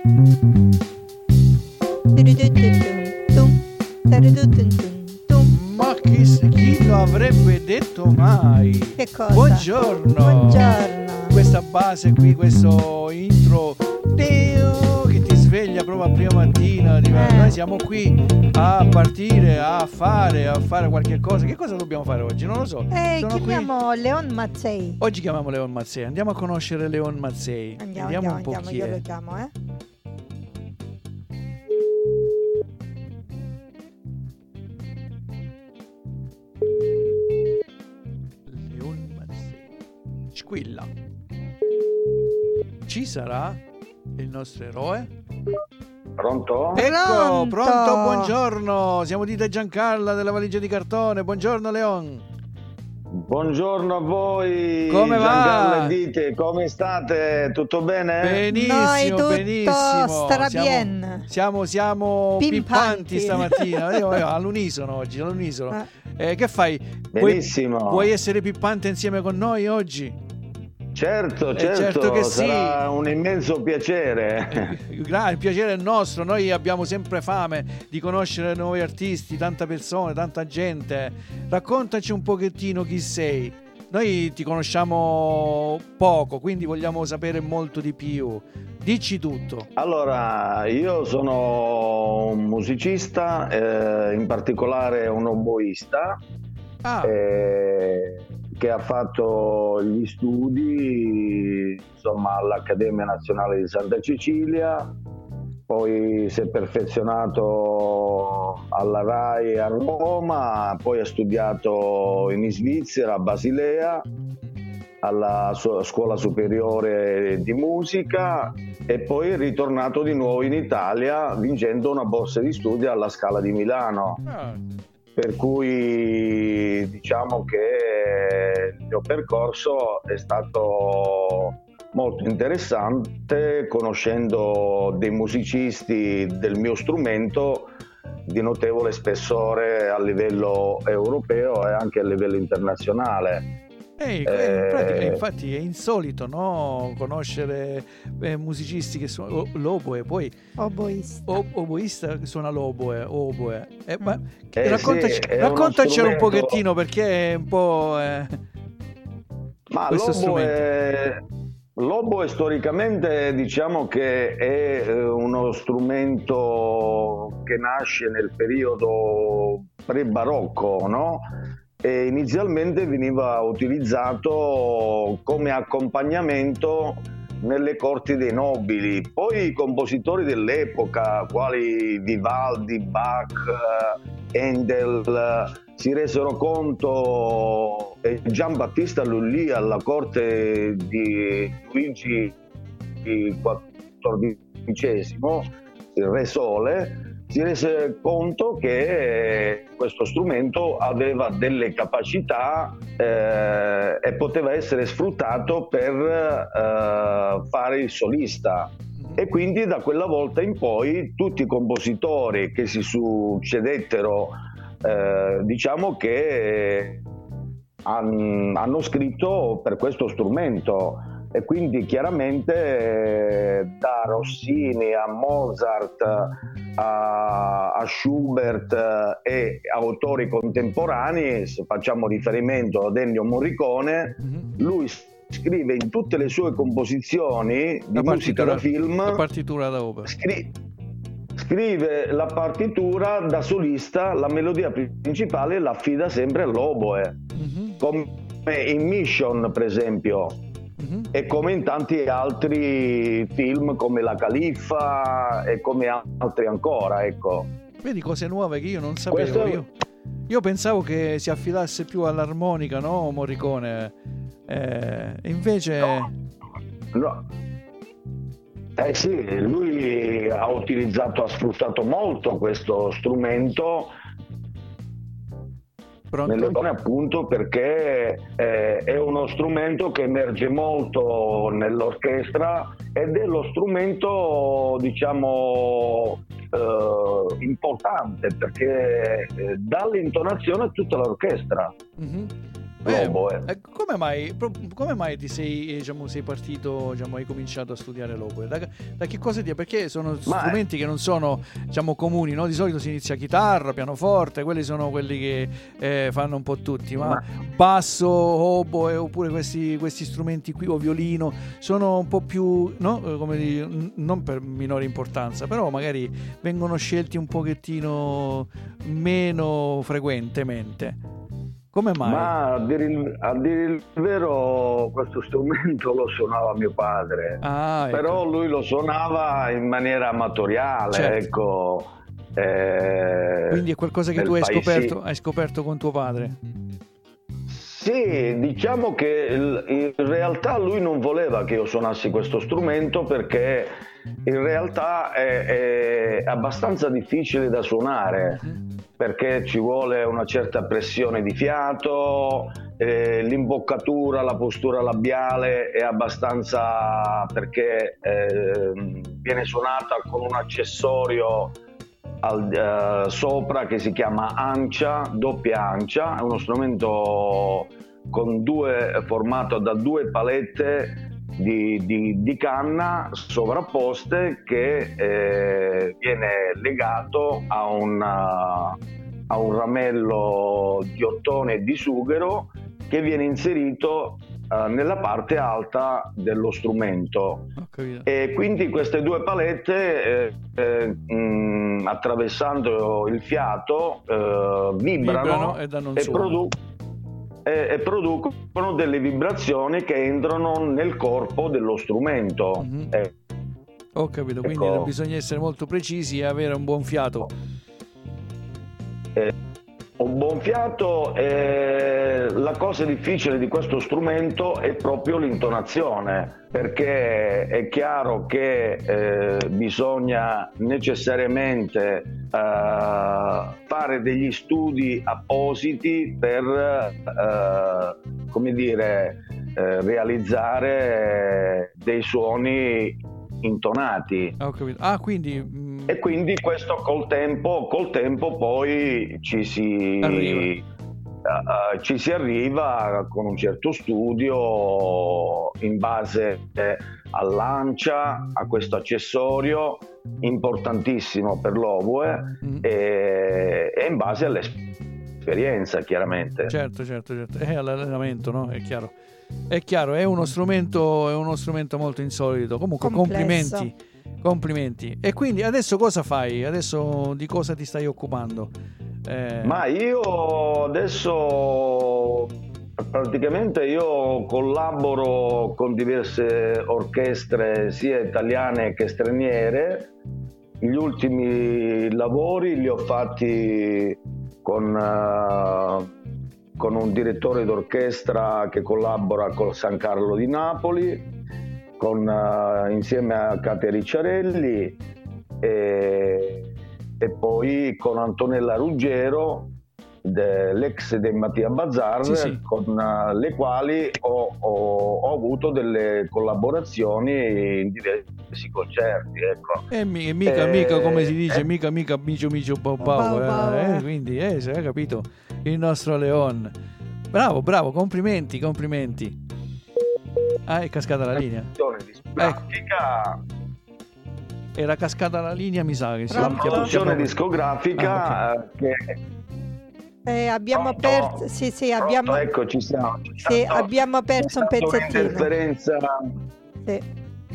Ma chi lo avrebbe detto mai? Che cosa? Buongiorno. Buongiorno. Questa base qui, questo intro che ti sveglia proprio a prima mattina. Noi siamo qui a partire, a fare qualche cosa. Che cosa dobbiamo fare oggi? Non lo so. Chiamiamo qui. Leon Mazzei. Oggi chiamiamo Leon Mazzei. Andiamo a conoscere Leon Mazzei. Andiamo un po' chi io è. lo chiamo, Leon Mazzei. Squilla. Ci sarà il nostro eroe? Pronto? Ecco, pronto, buongiorno. Siamo di Giancarla della valigia di cartone. Buongiorno Leon. Buongiorno a voi. Come va? Giancarlo e Dite, come state? Tutto bene? Benissimo, Noi tutto benissimo. starà bien. Siamo pimpanti stamattina. All'unisono oggi, all'unisono. Che fai? Benissimo. Vuoi essere pimpante insieme con noi oggi? Certo che sarà sì. un immenso piacere. Il piacere è nostro, noi abbiamo sempre fame di conoscere nuovi artisti, tante persone, tanta gente. Raccontaci un pochettino chi sei. Noi ti conosciamo poco, quindi vogliamo sapere molto di più. Dici tutto. Allora, io sono un musicista, in particolare un oboista. Che ha fatto gli studi all'Accademia Nazionale di Santa Cecilia, poi si è perfezionato alla RAI a Roma, poi ha studiato in Svizzera, a Basilea, alla Scuola Superiore di Musica e poi è ritornato di nuovo in Italia vincendo una borsa di studio alla Scala di Milano. Per cui diciamo che il mio percorso è stato molto interessante, conoscendo dei musicisti del mio strumento di notevole spessore a livello europeo e anche a livello internazionale. In pratica, infatti è insolito, no? Conoscere musicisti che sono l'oboe, poi oboista che suona l'oboe. Raccontacelo un pochettino, perché è un po'... Ma questo strumento. L'oboe storicamente diciamo che è uno strumento che nasce nel periodo pre-barocco, no? E inizialmente veniva utilizzato come accompagnamento nelle corti dei nobili. Poi i compositori dell'epoca, quali Vivaldi, Bach, Handel, si resero conto, e Giambattista Lully alla corte di Luigi XIV, il Re Sole, si rese conto che questo strumento aveva delle capacità e poteva essere sfruttato per fare il solista. E quindi da quella volta in poi tutti i compositori che si succedettero diciamo che hanno scritto per questo strumento. E quindi chiaramente da Rossini a Mozart a Schubert e autori contemporanei, se facciamo riferimento ad Ennio Morricone, lui scrive in tutte le sue composizioni di musica da film la partitura da opera. Scrive la partitura da solista, la melodia principale la affida sempre all'oboe, come in Mission per esempio. E come in tanti altri film come La Califfa e come altri ancora, ecco. Vedi cose nuove che io non sapevo. Io pensavo che si affidasse più all'armonica, no, Morricone? Invece... No. Sì, lui ha sfruttato molto questo strumento. Appunto perché è uno strumento che emerge molto nell'orchestra ed è lo strumento diciamo importante perché dà l'intonazione a tutta l'orchestra. l'oboe. Come mai ti sei partito, hai cominciato a studiare l'oboe? Da che cosa perché sono strumenti che non sono, comuni, no? Di solito si inizia chitarra, pianoforte, quelli sono quelli che fanno un po' tutti, ma basso, oboe, oppure questi strumenti qui, o violino, sono un po' più, no? Come dire, non per minore importanza, però magari vengono scelti un pochettino meno frequentemente. Come mai? Ma a dire il vero, questo strumento lo suonava mio padre, ecco. Però lui lo suonava in maniera amatoriale, certo. Ecco. Quindi è qualcosa che tu hai scoperto con tuo padre? Sì, diciamo che in realtà lui non voleva che io suonassi questo strumento, perché in realtà è abbastanza difficile da suonare, perché ci vuole una certa pressione di fiato, l'imboccatura, la postura labiale è abbastanza, perché viene suonata con un accessorio sopra che si chiama ancia, doppia ancia, è uno strumento formato da due palette di canna sovrapposte, che viene legato a un ramello di ottone e di sughero che viene inserito nella parte alta dello strumento. E quindi queste due palette attraversando il fiato vibrano e danno un suono. E producono delle vibrazioni che entrano nel corpo dello strumento. Ho capito, quindi bisogna essere molto precisi e avere un buon fiato. Un buon fiato, la cosa difficile di questo strumento è proprio l'intonazione, perché è chiaro che bisogna necessariamente fare degli studi appositi per realizzare dei suoni intonati. Ho capito. Quindi e quindi questo col tempo poi ci si arriva con un certo studio in base all'ancia, a questo accessorio importantissimo per l'oboe, e in base all'esperienza, chiaramente. Certo, all'allenamento, no? È chiaro, è uno strumento molto insolito. Comunque complimenti. E quindi adesso cosa fai? Adesso di cosa ti stai occupando? Ma io adesso praticamente collaboro con diverse orchestre sia italiane che straniere. Gli ultimi lavori li ho fatti con un direttore d'orchestra che collabora con San Carlo di Napoli, insieme a Katia Ricciarelli, e poi con Antonella Ruggero, l'ex dei Mattia Bazar, sì. Con le quali ho avuto delle collaborazioni in diversi concerti, ecco. Mica come si dice, mica micio pau, quindi hai capito, il nostro Leon. Bravo, complimenti. È cascata la linea. Era cascata la linea, mi sa che la produzione discografica che abbiamo perso. Sì, abbiamo. Ecco, ci siamo. Sì, abbiamo perso un pezzettino. Un'interferenza. Sì.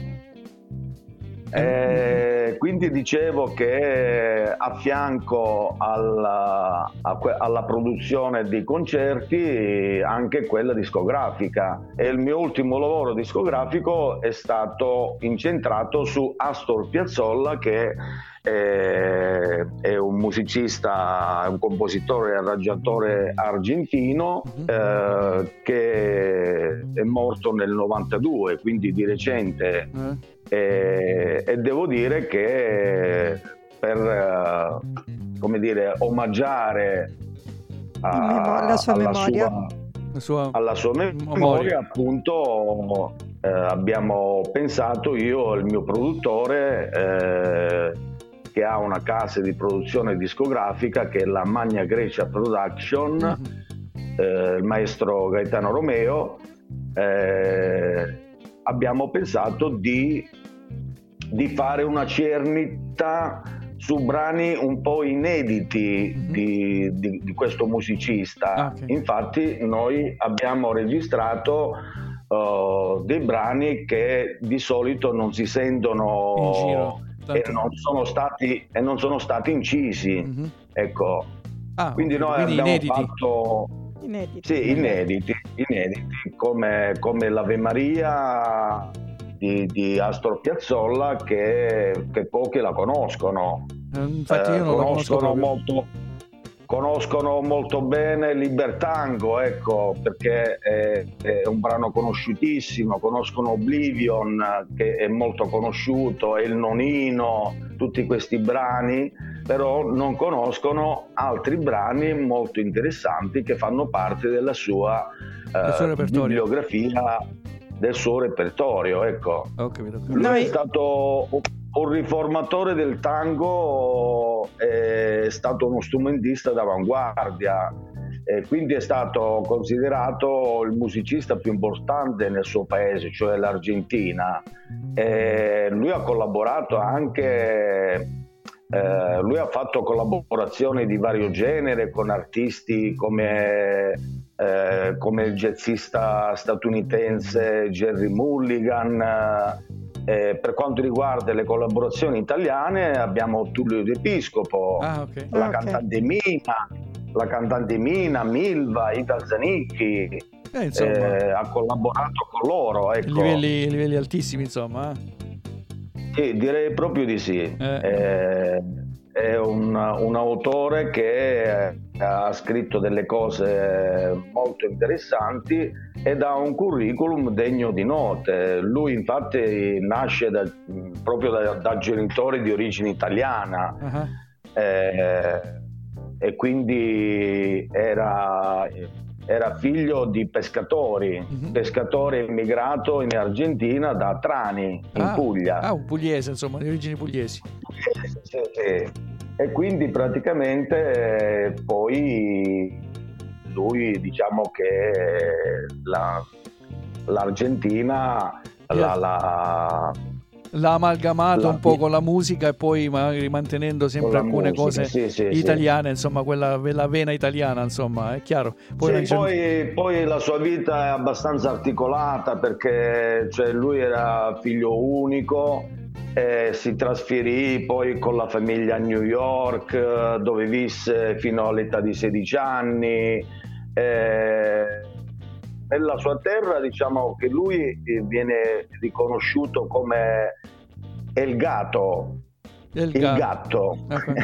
Quindi dicevo che a fianco alla produzione di concerti anche quella discografica, e il mio ultimo lavoro discografico è stato incentrato su Astor Piazzolla, che è un musicista, un compositore e arrangiatore argentino, che è morto nel 92, quindi di recente. E devo dire che per omaggiare alla sua memoria, appunto, abbiamo pensato, io e il mio produttore, che ha una casa di produzione discografica che è la Magna Grecia Production, il maestro Gaetano Romeo, abbiamo pensato di fare una cernita su brani un po' inediti di questo musicista. Okay. Infatti noi abbiamo registrato dei brani che di solito non si sentono in giro, e non sono stati incisi. Ecco. Quindi noi abbiamo inediti. fatto inediti come l'Ave Maria di Astor Piazzolla, che pochi la conoscono. Infatti io non la conosco proprio. Conoscono molto bene Libertango, ecco, perché è un brano conosciutissimo. Conoscono Oblivion, che è molto conosciuto, e Il Nonino, tutti questi brani, però non conoscono altri brani molto interessanti che fanno parte della sua bibliografia, del suo repertorio, ecco. Lui è stato un riformatore del tango, è stato uno strumentista d'avanguardia, quindi è stato considerato il musicista più importante nel suo paese, cioè l'Argentina. Lui ha collaborato anche, lui ha fatto collaborazioni di vario genere con artisti come il jazzista statunitense Jerry Mulligan. Per quanto riguarda le collaborazioni italiane abbiamo Tullio D'Episcopo, la cantante Mina, Milva, Ida Zanicchi, ha collaborato con loro, ecco. Livelli altissimi, insomma. Sì, direi proprio di sì. È un autore che ha scritto delle cose molto interessanti ed ha un curriculum degno di note. Lui infatti nasce proprio da genitori di origine italiana, e quindi era figlio di pescatori, pescatore immigrato in Argentina da Trani, in Puglia. Un pugliese, insomma, di origini pugliesi. Sì. E quindi praticamente poi lui, diciamo che l'Argentina l'ha amalgamato un po' con la musica, e poi magari mantenendo sempre alcune cose italiane, insomma, quella vena italiana, insomma, è chiaro. Poi la sua vita è abbastanza articolata, perché lui era figlio unico, si trasferì poi con la famiglia a New York, dove visse fino all'età di 16 anni. Nella sua terra, diciamo che lui viene riconosciuto come il gatto. Il gatto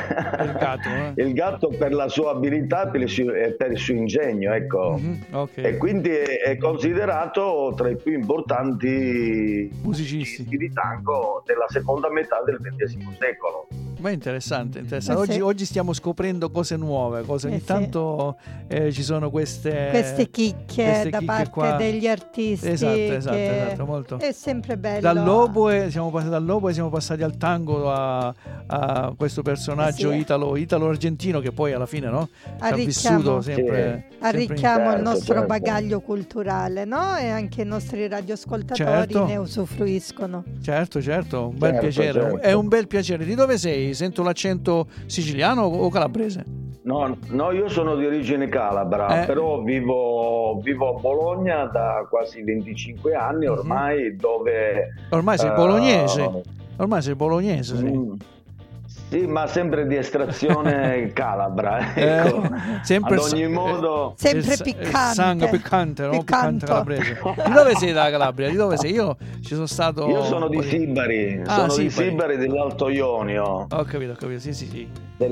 per la sua abilità e per il suo ingegno, ecco. E quindi è considerato tra i più importanti musicisti di tango della seconda metà del XX secolo. Ma è interessante. Oggi stiamo scoprendo cose nuove, ogni tanto ci sono queste chicche da parte qua degli artisti. Esatto, molto. È sempre bello. Dall'oboe siamo passati al tango, a questo personaggio italo-argentino, che poi alla fine ha vissuto sempre. Arricchiamo il nostro bagaglio culturale, no? E anche i nostri radioascoltatori ne usufruiscono. Certo, un bel piacere. Certo. È un bel piacere. Di dove sei? Sento l'accento siciliano o calabrese? No, io sono di origine calabra, però vivo a Bologna da quasi 25 anni ormai, dove... Ormai sei bolognese, sì. Sì, ma sempre di estrazione calabra, ecco. Sempre, ad ogni modo, sempre piccante. Sangue piccante, no? Piccante calabrese. Di dove sei dalla Calabria? Di dove sei? Io ci sono stato. Io sono di Sibari, di Sibari, dell'Alto Ionio. Ho capito, sì.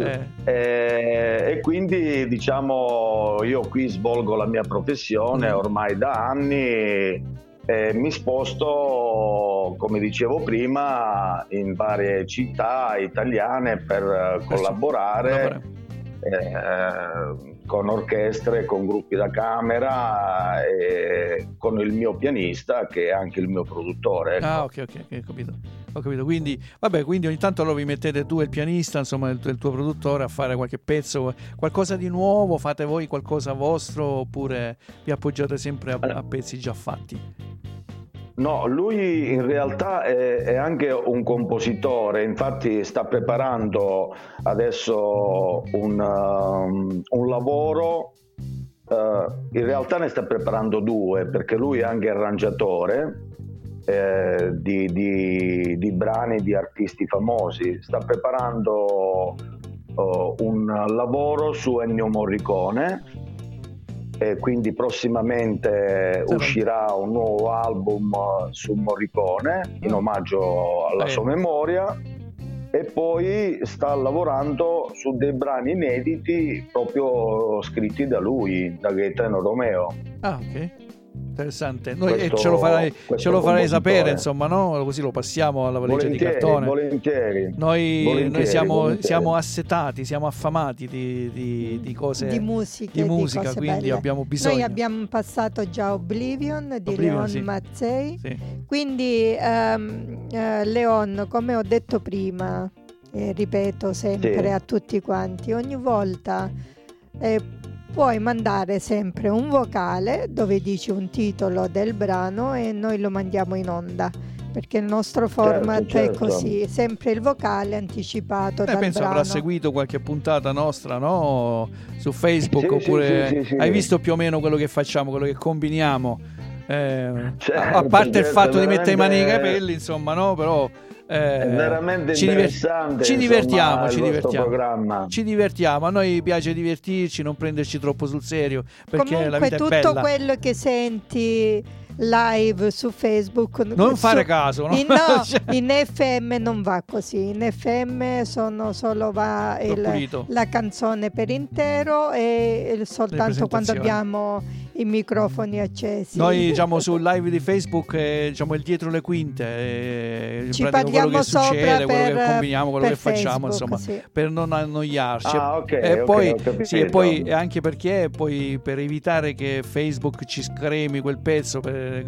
E quindi, diciamo, io qui svolgo la mia professione ormai da anni. Mi sposto, come dicevo prima, in varie città italiane per collaborare con orchestre, con gruppi da camera e con il mio pianista che è anche il mio produttore. Ecco. Ah, ok, ho capito. Quindi ogni tanto allora vi mettete tu e il pianista, insomma il tuo produttore, a fare qualche pezzo, qualcosa di nuovo, fate voi qualcosa vostro oppure vi appoggiate sempre a pezzi già fatti? No, lui in realtà è anche un compositore, infatti sta preparando adesso un lavoro, in realtà ne sta preparando due, perché lui è anche arrangiatore di brani di artisti famosi. Sta preparando un lavoro su Ennio Morricone. E quindi prossimamente uscirà un nuovo album su Morricone in omaggio alla sua memoria, e poi sta lavorando su dei brani inediti proprio scritti da lui, da Gaetano Romeo. Ah, ok. Interessante. Noi ce lo farai sapere, insomma, no? Così lo passiamo alla valigia di cartone. Volentieri. Noi siamo assetati, siamo affamati di cose, di musica, cose quindi belle. Abbiamo bisogno. Noi abbiamo passato già Oblivion di Leon Mazzei. Sì. Quindi Leon, come ho detto prima, ripeto sempre a tutti quanti, ogni volta puoi mandare sempre un vocale dove dici un titolo del brano e noi lo mandiamo in onda, perché il nostro format è così, sempre il vocale anticipato dal penso brano. Avrà seguito qualche puntata nostra, no? Su Facebook, oppure sì. Hai visto più o meno quello che facciamo, quello che combiniamo, a parte il fatto di mettere i mani nei capelli, insomma, no? Però è veramente interessante. Ci divertiamo. Programma. Ci divertiamo, a noi piace divertirci, non prenderci troppo sul serio, perché comunque la vita è bella. Tutto quello che senti live su Facebook non fare caso, no? In FM non va così, in FM va la canzone per intero e soltanto quando abbiamo i microfoni accesi. Noi diciamo sul live di Facebook diciamo il dietro le quinte, ci parliamo quello che succede, quello che combiniamo, quello che Facebook, facciamo, insomma, per non annoiarci. E poi anche perché poi per evitare che Facebook ci scremi quel pezzo per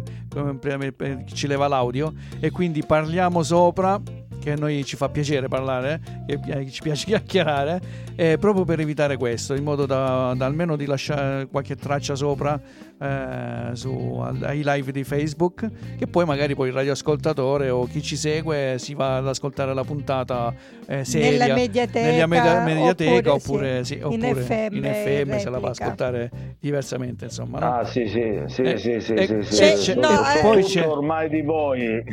ci leva l'audio, e quindi parliamo sopra, che a noi ci fa piacere parlare, che ci piace chiacchierare, proprio per evitare questo, in modo da almeno di lasciare qualche traccia sopra ai live di Facebook, che poi magari il radioascoltatore o chi ci segue si va ad ascoltare la puntata seria nella mediateca oppure in FM se la va a ascoltare diversamente, insomma, no? Poi c'è ormai di voi.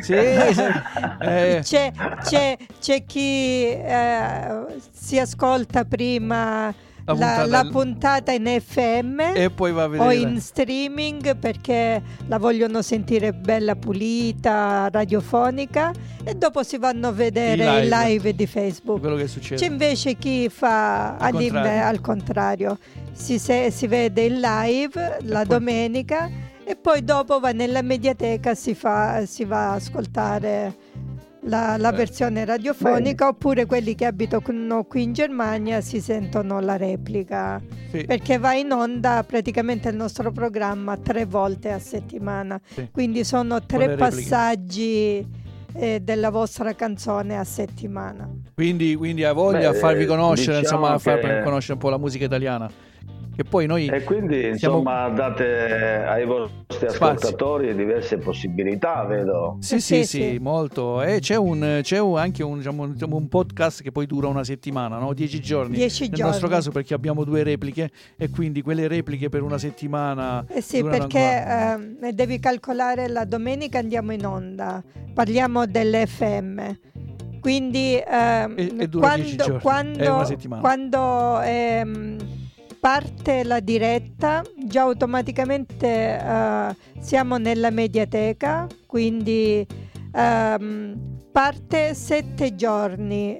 C'è chi si ascolta prima la puntata in FM e poi va a vedere o in streaming perché la vogliono sentire bella pulita, radiofonica, e dopo si vanno a vedere il live di Facebook. Quello che succede. C'è invece chi fa al contrario, si vede il live la domenica e poi dopo va nella mediateca, si va a ascoltare la versione radiofonica. Oppure quelli che abitano qui in Germania si sentono la replica, perché va in onda praticamente il nostro programma 3 volte a settimana, quindi sono 3 passaggi della vostra canzone a settimana, quindi ha voglia a farvi conoscere, insomma, a far conoscere un po' la musica italiana. Che poi noi e quindi insomma date ai vostri ascoltatori diverse possibilità, vedo. Sì, molto. E c'è anche un podcast che poi dura una settimana, no? 10 giorni. 10 giorni. Nel nostro caso, perché abbiamo 2 repliche, e quindi quelle repliche per una settimana. Perché devi calcolare, la domenica andiamo in onda, parliamo dell'FM. Quindi e dura 10 giorni, è una settimana. Quando parte la diretta, già automaticamente siamo nella mediateca, quindi parte 7 giorni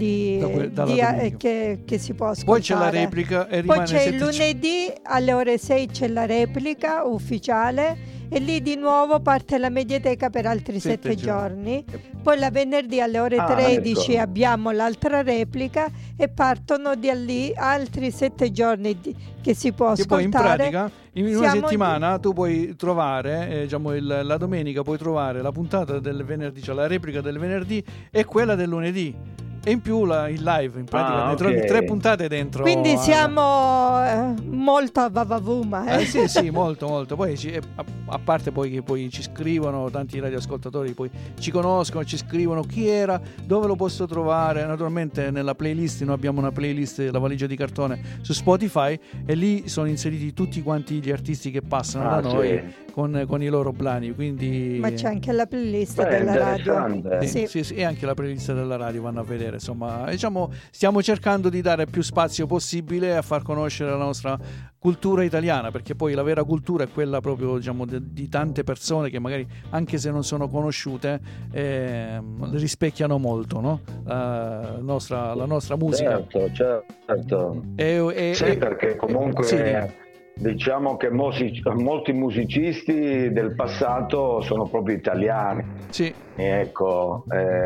che si può ascoltare. Poi c'è la replica e rimane. Poi c'è il lunedì alle ore 6 c'è la replica ufficiale, e lì di nuovo parte la mediateca per altri 7 giorni. Poi la venerdì alle ore 13 abbiamo l'altra replica, e partono di lì altri 7 giorni che si può ascoltare. Poi in pratica in una settimana tu puoi trovare, la domenica puoi trovare la puntata del venerdì, cioè la replica del venerdì e quella del lunedì. E in più il live, in pratica ne trovi 3 puntate dentro. Quindi siamo molto a Vavavuma. Sì, molto. Poi a parte poi che poi ci scrivono tanti radioascoltatori, poi ci conoscono, ci scrivono chi era, dove lo posso trovare. Naturalmente nella playlist, noi abbiamo una playlist La valigia di cartone su Spotify e lì sono inseriti tutti quanti gli artisti che passano da noi con i loro brani. Quindi ma c'è anche la playlist della radio. Sì, e anche la playlist della radio vanno a vedere. Insomma, stiamo cercando di dare più spazio possibile a far conoscere la nostra cultura italiana, perché poi la vera cultura è quella proprio di tante persone che magari anche se non sono conosciute rispecchiano molto, no? La nostra musica. Certo. Sì, perché comunque diciamo che molti musicisti del passato sono proprio italiani. Sì. Ecco,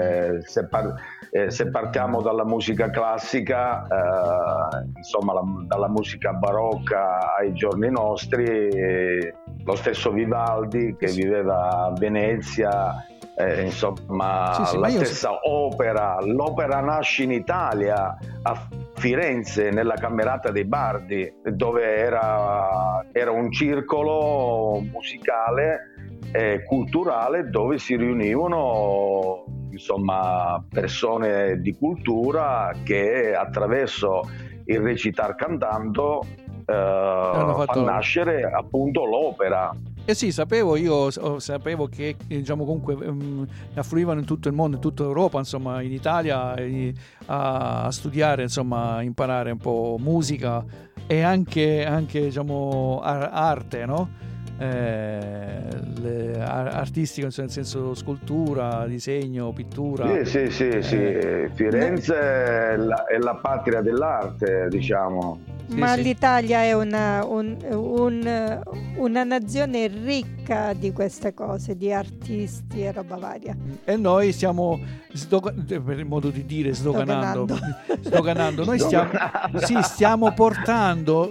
se partiamo dalla musica classica, insomma dalla musica barocca ai giorni nostri, lo stesso Vivaldi che viveva a Venezia, insomma la stessa opera, l'opera nasce in Italia, a Firenze, nella Camerata dei Bardi, dove era un circolo musicale e culturale dove si riunivano insomma persone di cultura che attraverso il recitar cantando fanno nascere appunto l'opera. Sapevo che comunque affluivano in tutto il mondo, in tutta Europa, insomma in Italia a studiare, insomma a imparare un po' musica e anche arte, no? Artistica, nel senso scultura, disegno, pittura. Sì. Firenze è la patria dell'arte, diciamo. Ma l'Italia è una nazione ricca di queste cose, di artisti e roba varia. E noi stiamo per modo di dire sdoganando. Noi stiamo portando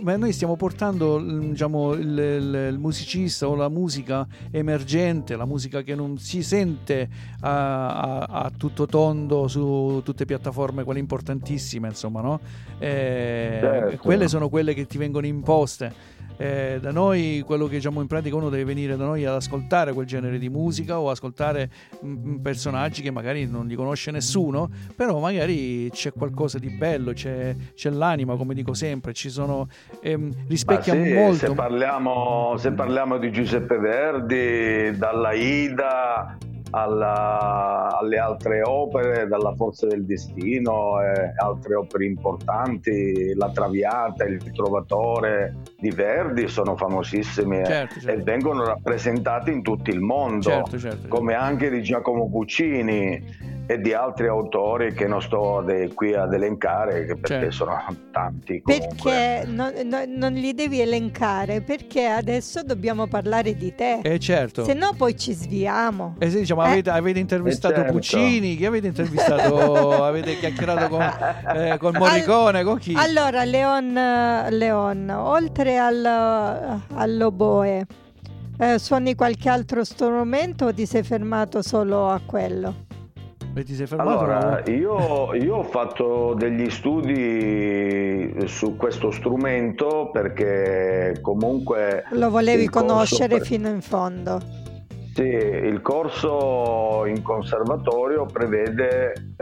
il musicista o la musica emergente, la musica che non si sente a tutto tondo su tutte le piattaforme, quelle importantissime, insomma, no? Quelle sono quelle che ti vengono imposte. Da noi, quello che in pratica uno deve venire da noi ad ascoltare quel genere di musica o ascoltare personaggi che magari non li conosce nessuno, però magari c'è qualcosa di bello, c'è l'anima, come dico sempre, ci sono rispecchia molto. Se parliamo di Giuseppe Verdi, dalla Ida alle altre opere, dalla Forza del Destino e altre opere importanti, La Traviata, Il Trovatore di Verdi sono famosissimi e vengono rappresentati in tutto il mondo, come anche di Giacomo Puccini e di altri autori che non sto qui ad elencare, perché sono tanti comunque. Perché non li devi elencare, perché adesso dobbiamo parlare di te, se no poi ci sviamo. Avete intervistato Puccini, chi avete intervistato? Avete chiacchierato con Morricone, con chi? Allora Leon, oltre all'oboe, suoni qualche altro strumento o ti sei fermato solo a quello? Allora, io ho fatto degli studi su questo strumento perché comunque lo volevi conoscere fino in fondo. Sì, il corso in conservatorio prevede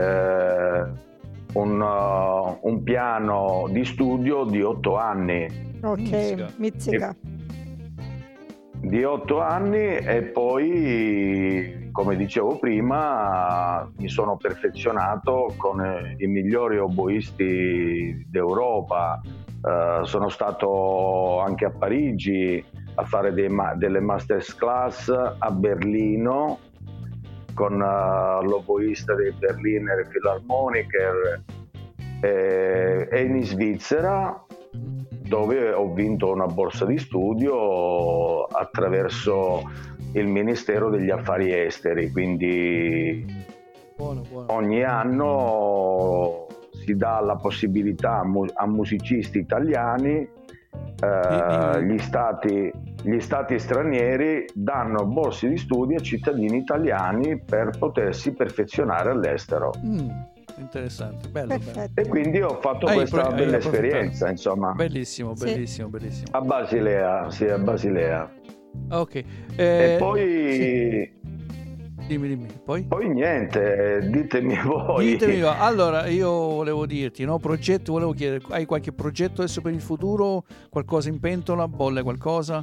un piano di studio di 8 anni. Ok, mizzica. Di 8 anni e poi, come dicevo prima, mi sono perfezionato con i migliori oboisti d'Europa. Sono stato anche a Parigi a fare delle masterclass a Berlino con l'oboista dei Berliner Philharmoniker e in Svizzera, dove ho vinto una borsa di studio attraverso il Ministero degli Affari Esteri, quindi buono. Ogni anno si dà la possibilità a musicisti italiani, gli stati stranieri danno borse di studio a cittadini italiani per potersi perfezionare all'estero. Interessante, bello. E quindi ho fatto questa bella esperienza, insomma. Bellissimo. A Basilea. Ok. E poi... Sì. Dimmi. Poi niente, ditemi voi. Allora, io volevo dirti, progetto, volevo chiedere, hai qualche progetto adesso per il futuro? Qualcosa in pentola? Bolle qualcosa?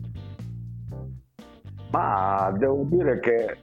Ma devo dire che...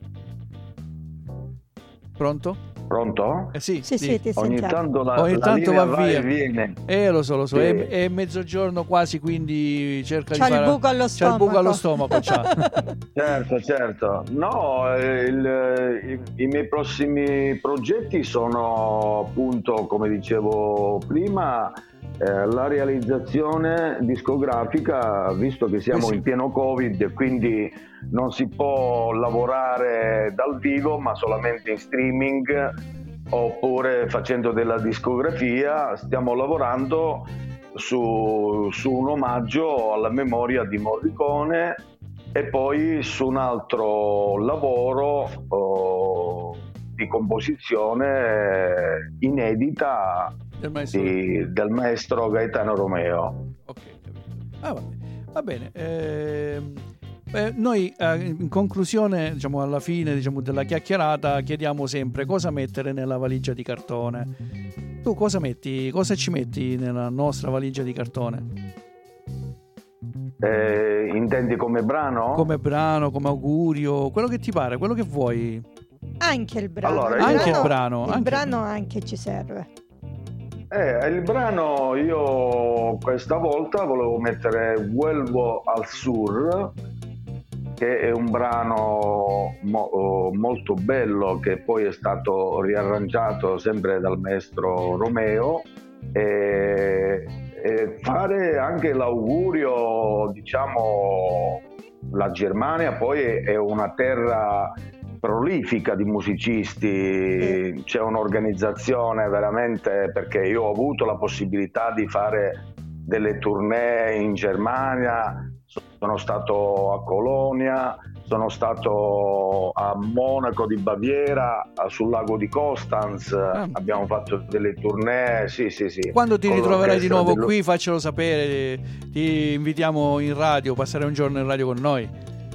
Pronto? Sì, ti ogni tanto ogni tanto va via e viene. Lo so, Sì. è mezzogiorno quasi, quindi cerca di fare... C'ha il buco allo stomaco. Certo. No, i miei prossimi progetti sono appunto, come dicevo prima, la realizzazione discografica, visto che siamo in pieno Covid, quindi non si può lavorare dal vivo ma solamente in streaming oppure facendo della discografia. Stiamo lavorando su un omaggio alla memoria di Morricone e poi su un altro lavoro di composizione inedita del maestro Gaetano Romeo. Ok, va bene. Noi in conclusione, alla fine della chiacchierata, chiediamo sempre cosa mettere nella valigia di cartone. Tu cosa ci metti nella nostra valigia di cartone? Intendi come brano? Come brano, come augurio, quello che ti pare, quello che vuoi. Anche il brano. Allora, il brano anche ci serve. Il brano, io questa volta volevo mettere Vuelvo al Sur, che è un brano molto bello, che poi è stato riarrangiato sempre dal maestro Romeo, e fare anche l'augurio, la Germania poi è una terra prolifica di musicisti, c'è un'organizzazione veramente, perché io ho avuto la possibilità di fare delle tournée in Germania, sono stato a Colonia, sono stato a Monaco di Baviera, sul lago di Constanz, abbiamo fatto delle tournée, sì. Quando ti ritroverai di nuovo qui, faccelo sapere, ti invitiamo in radio, passare un giorno in radio con noi.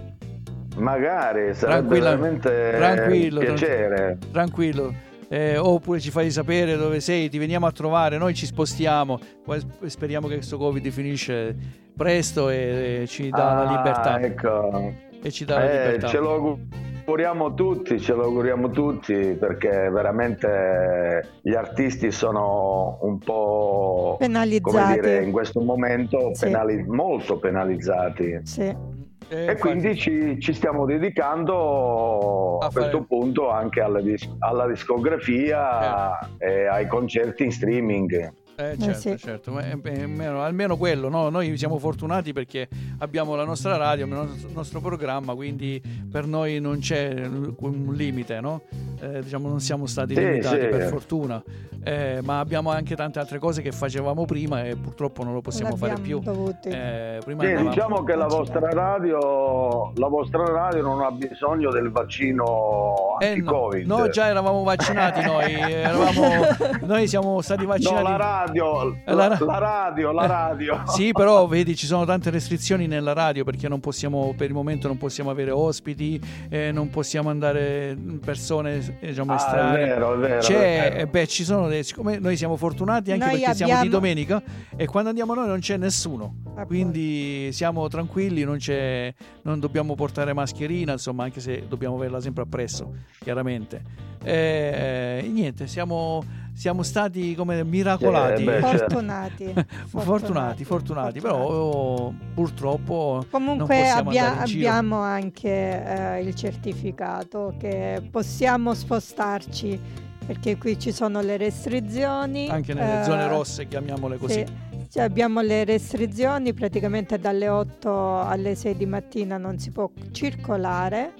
Magari, sarebbe veramente un piacere. Tranquillo. Oppure ci fai sapere dove sei, ti veniamo a trovare, noi ci spostiamo, speriamo che questo Covid finisce presto e ci dà la libertà. Ecco. E ci dà la libertà. Ce lo auguriamo tutti, perché veramente gli artisti sono un po' penalizzati, come dire, in questo momento molto penalizzati. Sì. E quindi ci stiamo dedicando a questo punto anche alla discografia e ai concerti in streaming. Certo. Almeno quello, no? Noi siamo fortunati perché abbiamo la nostra radio, il nostro programma, quindi per noi non c'è un limite, no? Non siamo stati limitati per fortuna, ma abbiamo anche tante altre cose che facevamo prima e purtroppo non lo possiamo fare più. Diciamo che la vostra radio non ha bisogno del vaccino anti-Covid. No, già eravamo vaccinati noi siamo stati vaccinati. No, la radio. Sì, però vedi, ci sono tante restrizioni nella radio perché per il momento non possiamo avere ospiti, non possiamo andare persone estranee. È vero. Ci sono siccome noi siamo fortunati anche perché siamo di domenica e quando andiamo noi non c'è nessuno, quindi siamo tranquilli, non dobbiamo portare mascherina, insomma, anche se dobbiamo averla sempre appresso, chiaramente. Niente, siamo stati come miracolati, fortunati, però purtroppo comunque non possiamo abbiamo anche il certificato che possiamo spostarci, perché qui ci sono le restrizioni anche nelle zone rosse, chiamiamole così. Sì, abbiamo le restrizioni, praticamente dalle 8 alle 6 di mattina non si può circolare.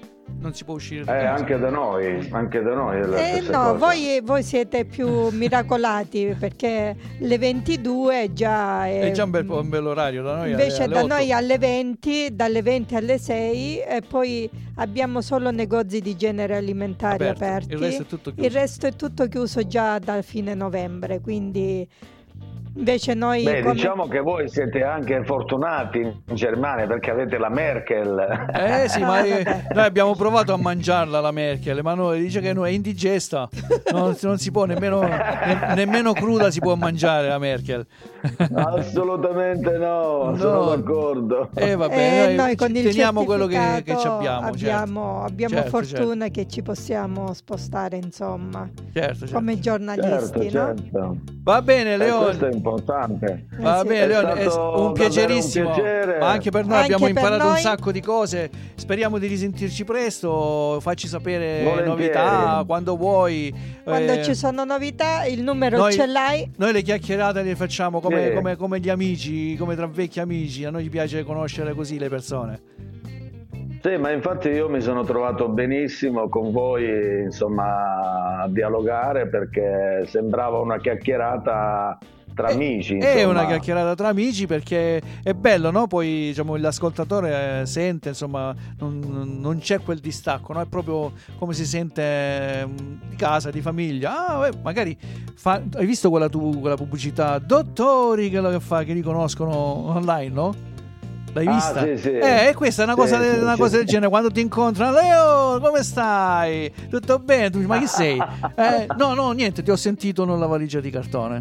non si può uscire. Anche da noi è la stessa no, cosa. voi siete più miracolati perché le 22 già è già un bel orario da noi. Invece alle da 8. noi alle 20, dalle 20 alle 6 e poi abbiamo solo negozi di genere alimentari aperti. Il resto è tutto chiuso. Il resto è tutto chiuso già da fine novembre, quindi invece noi diciamo che voi siete anche fortunati in Germania perché avete la Merkel. Sì, ma noi abbiamo provato a mangiarla la Merkel, ma noi dice che è indigesta, non si può nemmeno cruda si può mangiare la Merkel. Assolutamente no, sono d'accordo. Vabbè, noi con il teniamo quello che abbiamo. Certo, fortuna che ci possiamo spostare, insomma, come giornalisti, certo. Va bene, Leon. Questo è importante. Va bene, Leon, è un piacerissimo. Un piacere. Ma anche per noi abbiamo imparato noi. un sacco di cose. Speriamo di risentirci presto. Facci sapere Volentieri. Novità quando vuoi. Quando ci sono novità, il numero ce l'hai. Noi le chiacchierate le facciamo come gli amici, come tra vecchi amici. A noi piace conoscere così le persone. Sì, ma infatti io mi sono trovato benissimo con voi, insomma, a dialogare perché sembrava una chiacchierata tra amici. È una chiacchierata tra amici perché è bello, no? Poi diciamo, l'ascoltatore sente, insomma, non c'è quel distacco, no? È proprio come si sente di casa, di famiglia. Magari hai visto quella pubblicità? Dottori che riconoscono online, no? L'hai vista? Sì. Questa è una cosa del genere. Quando ti incontrano, Leo, come stai? Tutto bene? Tu dici, ma chi sei? No, niente, ti ho sentito nella valigia di cartone.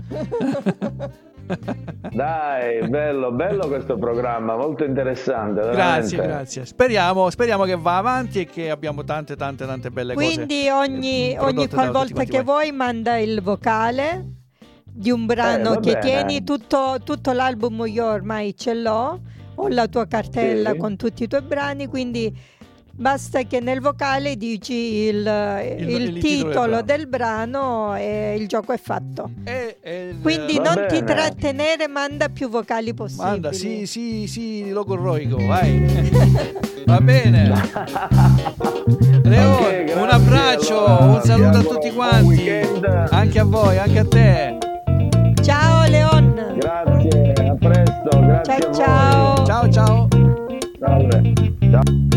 Dai, bello questo programma, molto interessante. Veramente. Grazie. Speriamo che va avanti e che abbiamo tante belle cose. Quindi ogni qualvolta che vuoi manda il vocale di un brano che tieni, tutto l'album io ormai ce l'ho. Ho la tua cartella con tutti i tuoi brani, quindi basta che nel vocale dici il titolo del brano e il gioco è fatto. Quindi non ti trattenere, manda più vocali possibili. Manda, sì, logorroico, vai. Va bene. Leon, un abbraccio, un saluto a tutti quanti. Anche a voi, anche a te. Ciao Leon. Grazie, a presto, grazie a voi. Ciao. Salve. Ciao.